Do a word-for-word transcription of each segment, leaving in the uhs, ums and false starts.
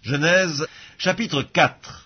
Genèse, chapitre quatre.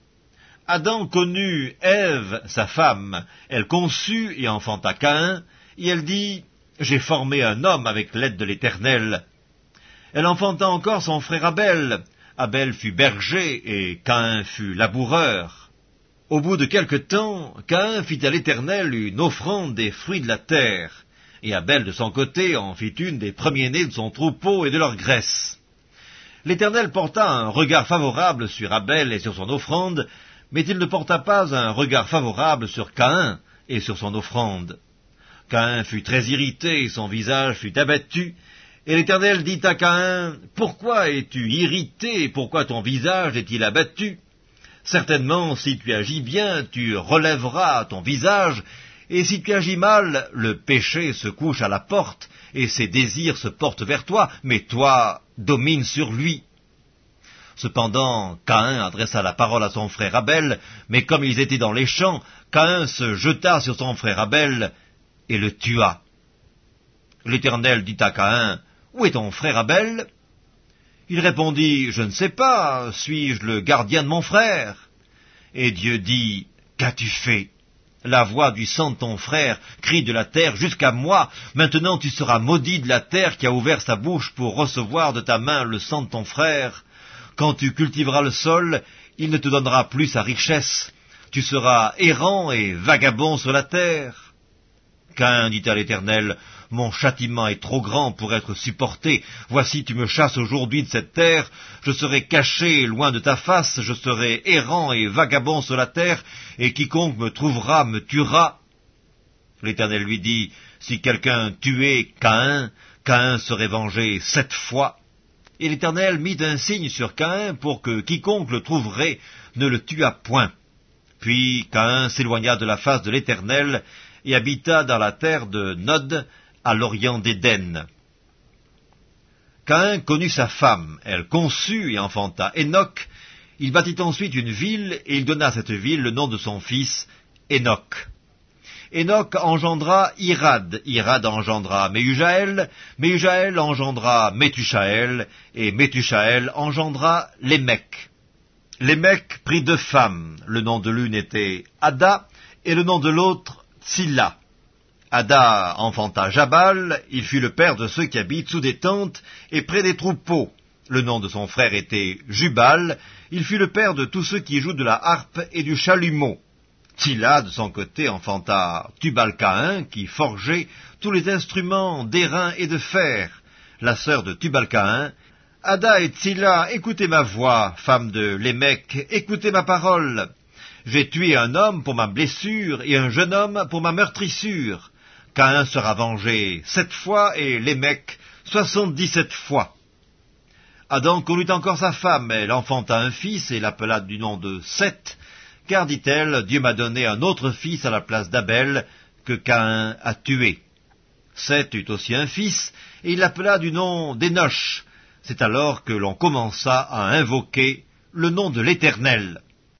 Adam connut Ève, sa femme. Elle conçut et enfanta Caïn, et elle dit, « J'ai formé un homme avec l'aide de l'Éternel. » Elle enfanta encore son frère Abel. Abel fut berger, et Caïn fut laboureur. Au bout de quelque temps, Caïn fit à l'Éternel une offrande des fruits de la terre, et Abel de son côté en fit une des premiers-nés de son troupeau et de leur graisse. L'Éternel porta un regard favorable sur Abel et sur son offrande, mais il ne porta pas un regard favorable sur Caïn et sur son offrande. Caïn fut très irrité, et son visage fut abattu, et l'Éternel dit à Caïn, « Pourquoi es-tu irrité, et pourquoi ton visage est-il abattu? Certainement, si tu agis bien, tu relèveras ton visage, et si tu agis mal, le péché se couche à la porte, et ses désirs se portent vers toi, mais toi, domine sur lui. » Cependant, Caïn adressa la parole à son frère Abel, mais comme ils étaient dans les champs, Caïn se jeta sur son frère Abel et le tua. L'Éternel dit à Caïn, « Où est ton frère Abel ?» Il répondit, « Je ne sais pas, suis-je le gardien de mon frère ?» Et Dieu dit, « Qu'as-tu fait ? La voix du sang de ton frère crie de la terre jusqu'à moi. Maintenant tu seras maudit de la terre qui a ouvert sa bouche pour recevoir de ta main le sang de ton frère. Quand tu cultiveras le sol, il ne te donnera plus sa richesse. Tu seras errant et vagabond sur la terre. » Caïn dit à l'Éternel, « Mon châtiment est trop grand pour être supporté. Voici, tu me chasses aujourd'hui de cette terre. Je serai caché loin de ta face. Je serai errant et vagabond sur la terre, et quiconque me trouvera me tuera. » L'Éternel lui dit, « Si quelqu'un tuait Caïn, Caïn serait vengé sept fois. » Et l'Éternel mit un signe sur Caïn pour que quiconque le trouverait ne le tuât point. Puis Caïn s'éloigna de la face de l'Éternel et habita dans la terre de Nod, à l'orient d'Éden. Caïn connut sa femme, elle conçut et enfanta Enoch. Il bâtit ensuite une ville, et il donna à cette ville le nom de son fils, Enoch. Enoch engendra Irad, Irad engendra Méhujaël, Méhujaël engendra Métushaël, et Métushaël engendra Lémec. Lémec prit deux femmes, le nom de l'une était Ada, et le nom de l'autre Tsilla. Ada enfanta Jabal, il fut le père de ceux qui habitent sous des tentes et près des troupeaux. Le nom de son frère était Jubal, il fut le père de tous ceux qui jouent de la harpe et du chalumeau. Tsilla, de son côté, enfanta Tubal-Caïn, qui forgeait tous les instruments d'airain et de fer. La sœur de Tubal-Caïn, « Ada et Tsilla, écoutez ma voix, femme de Lémec, écoutez ma parole. J'ai tué un homme pour ma blessure et un jeune homme pour ma meurtrissure. Caïn sera vengé sept fois et Lémec soixante-dix-sept fois. » Adam connut encore sa femme, elle enfanta un fils et l'appela du nom de Seth, car, dit-elle, Dieu m'a donné un autre fils à la place d'Abel que Caïn a tué. Seth eut aussi un fils, et il l'appela du nom d'Énoch. C'est alors que l'on commença à invoquer le nom de l'Éternel.